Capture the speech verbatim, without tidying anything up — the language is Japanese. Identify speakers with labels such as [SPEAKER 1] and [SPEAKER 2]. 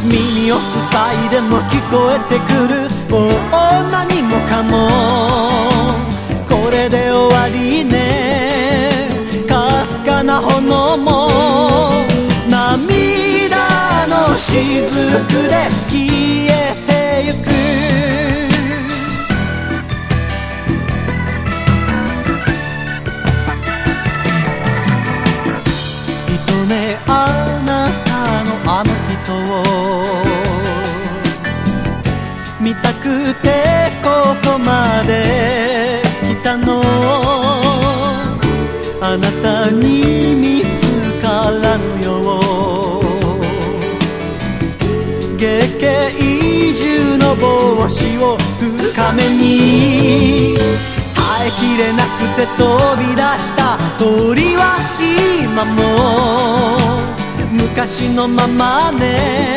[SPEAKER 1] 耳を塞いでも聞こえてくる。もう何もかもこれで終わりね。かすかな炎も涙の雫で消えてゆく。一目あなたのあの人を見たくてここまで来たの。あなたに見つからぬよう月桂樹の帽子を深めに耐えきれなくて飛び出した鳥は今も昔のままね。